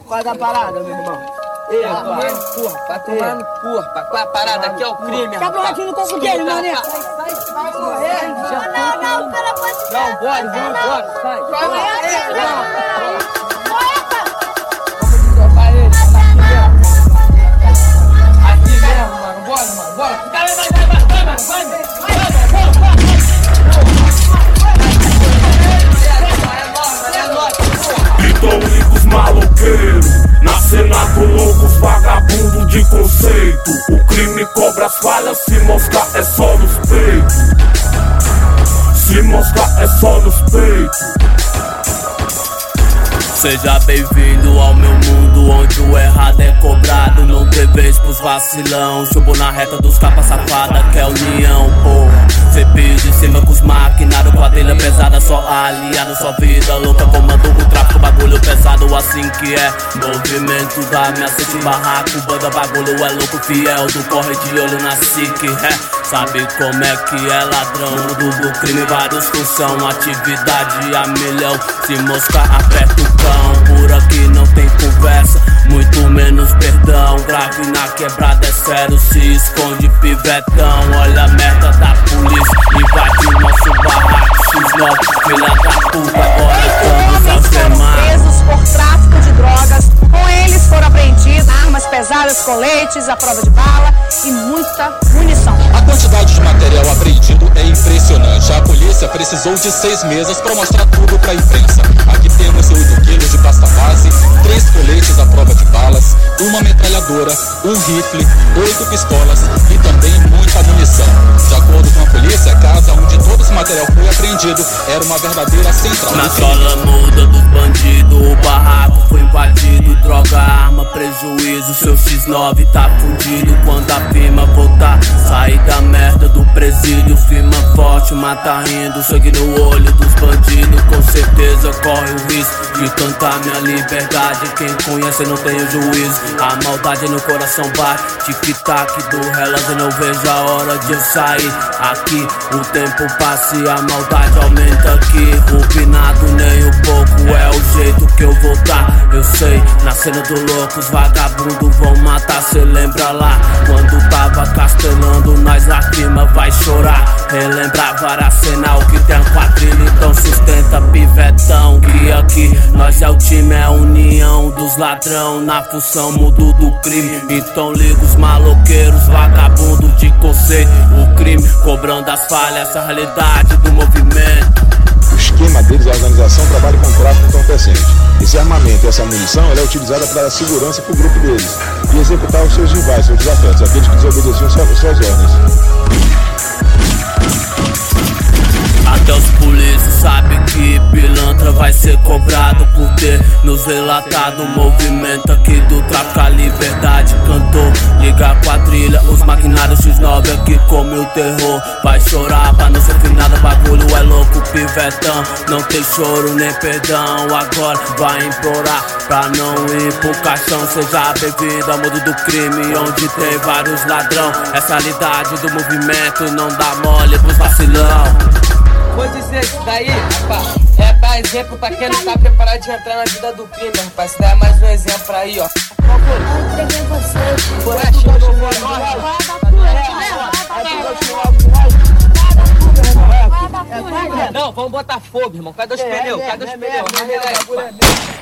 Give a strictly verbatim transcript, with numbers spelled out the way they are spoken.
Qual é da parada, meu irmão? Ei, rapaz, porra, pra tomar no cu, rapaz. Qual é a parada? Aqui é o crime, rapaz. Tá bom, no coco dele, mané. Sai, sai, vai morrer. Não, não, pelo amor de Deus. Não, bora, vamos embora, sai. Vai, vai, vai. Vamos desdobrar ele, tá aqui mesmo. Aqui mesmo, mano. Bora, mano, bora. Vai, vai, vai, vai, vai, vai, vai, vai. Pitônicos maloqueiros, na cena do loucos vagabundo de conceito. O crime cobra as falhas, se moscar é só nos peitos. Se moscar é só nos peitos. Seja bem-vindo ao meu mundo, onde o errado é cobrado. Não tem vez pros vacilão. Subo na reta dos capa safada, que é união, porra. Cê pisa em cima com os maquinários, quadrilha pesada, só aliado, só vida louca. Comando o tráfico, bagulho pesado, assim que é. Movimento da minha sete barraco, banda bagulho é louco, fiel do corre de olho na SIC, é. Sabe como é que é ladrão, mundo do crime, vários função, atividade a milhão. Se moscar, aperta o cão. Por aqui não tem conversa, muito menos perdão. Grave na quebrada é sério, se esconde pivetão. Olha a merda da polícia, invade o nosso barraco. X nove, filha da puta, agora estamos algemados. Presos por tráfico de drogas. Com eles foram apreendidas armas pesadas, coletes, a prova de bala e muita munição. A quantidade de material apreendido é impressionante. A polícia precisou de seis meses para mostrar tudo para a imprensa. Aqui temos oito quilos de pasta base, três coletes à prova de balas, uma metralhadora, um rifle, oito pistolas e também muita munição. De acordo com a polícia, a casa onde todo esse material foi apreendido era uma verdadeira central. Na sola muda dos bandidos, o barraco foi invadido. Droga, arma, prejuízo, seu X nove tá fundido. Quando a firma voltar, sair da merda do presídio. Firma forte, mata rindo, sangue no olho dos bandidos. Com certeza corre o risco de cantar minha liberdade. Quem conhece não tem o juízo, a maldade no coração bate. Tic-tac do relógio, não vejo a hora de eu sair. Aqui o tempo passa e a maldade aumenta aqui. Rupinado nem um pouco, é o jeito que eu vou dar. Eu sei, na cena do louco, os vagabundos vão matar. Cê lembra lá, quando tava castelando, nós a firma vai chorar. Relembrar Varacenal que tem a quadrilha, então sustenta pivetão. Que aqui nós é o time, é a união dos ladrão. Na função mudo do crime, então liga os maloqueiros, vagabundos de conceito. O crime cobrando as falhas, essa realidade do movimento. O esquema deles, a organização, trabalha com tráfico entorpecente. Esse armamento e essa munição ela é utilizada para dar segurança para o grupo deles e executar os seus rivais, seus desafetos, aqueles que desobedeciam suas, suas ordens. Até os polícias sabem que pilantra vai ser cobrado por ter nos relatado. O movimento aqui do tráfico, a liberdade cantou. Liga a quadrilha, os maquinários X nove aqui come o terror. Vai chorar pra não sofrer nada, bagulho é louco, pivetão. Não tem choro nem perdão, agora vai implorar pra não ir pro caixão. Seja bem-vindo ao mundo do crime, onde tem vários ladrão. Essa realidade do movimento não dá mole pros vacilão. Vou dizer isso daí, rapaz, é pra exemplo pra quem não tá preparado de entrar na vida do crime, rapaz. Isso daí é mais um exemplo aí, ó. Não, vamos botar fogo, irmão. Cadê os pneus? Cadê os pneus?